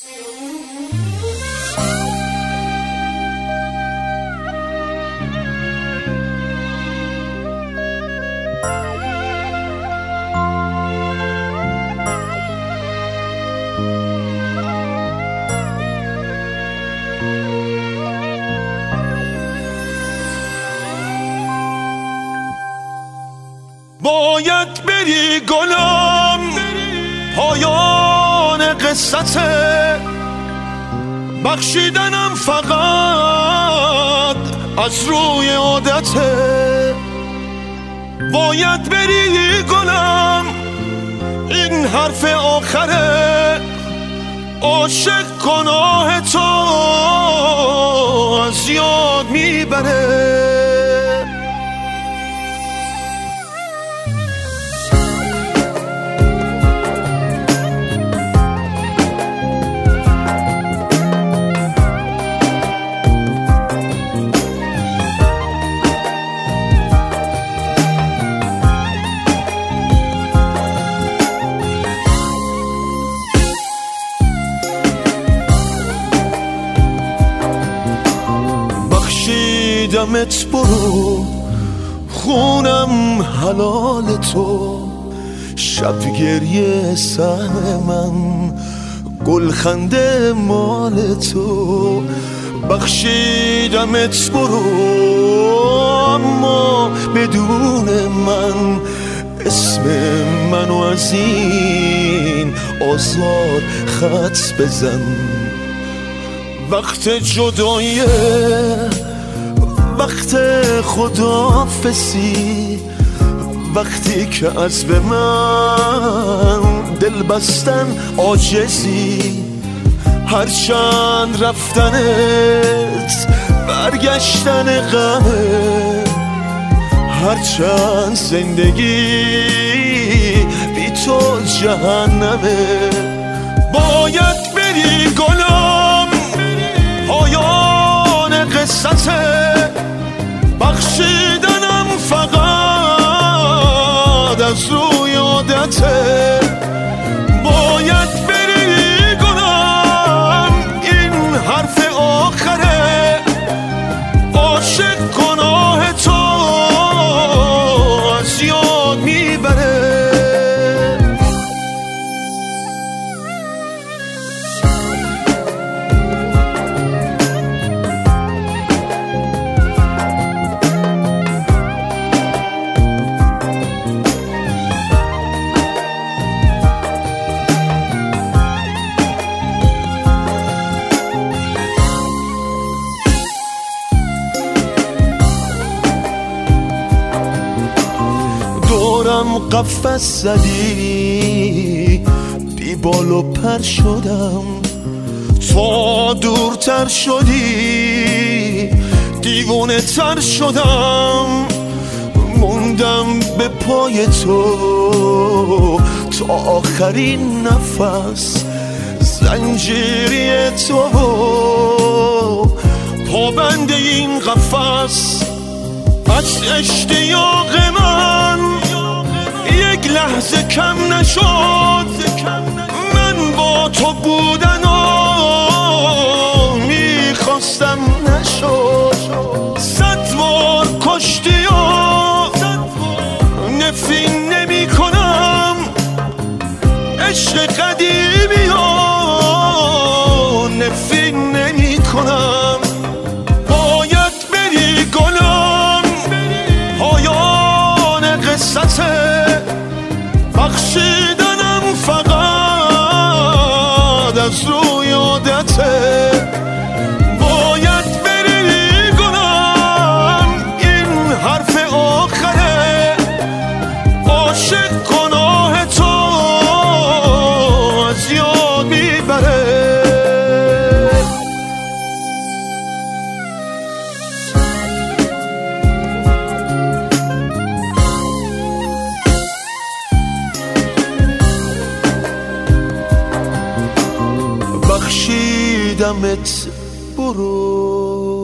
باید بری گلم، پایان قصته، بخشیدنم فقط از روی عادته. باید بری گلم، این حرف آخره، عاشق گناه تو از یاد میبره. بخشیدمت، برو، خونم حلال تو، شب گریه سهم من، گلخنده مال تو. بخشیدمت، برو، اما بدون من، اسم منو از این آزار خط بزن. وقت جداییه، وقت خداحافظی، وقتی که از به من دل بستن عاجزی. هرچند رفتنت برگشتن غمه، هرچند زندگی بی تو جهنمه. باید بری گلم، پایان قصته، بخشیدنم فقط از روی عادته. باید بری گلم، این حرف آخره، عاشق گناه تو از یاد میبره. دورم قفس زدی، بی بال و پر شدم، تا دورتر شدی دیوونه تر شدم. موندم به پای تو تا آخرین نفس، زنجیری تو پابند این قفس. از اشتیاق من یک لحظه کم نشد، من با تو بودنو میخواستم نشد. 100 بار کشتی و نفرین نمی کنم، عشق قدیمی و نفرین نمی کنم. باید بری گلم، پایان قصته، بخشیدنم فقط از روی عادته. باید بری گلم، این حرف آخره، عاشق گناه تو از یاد میبره. بخشیدمت، برو.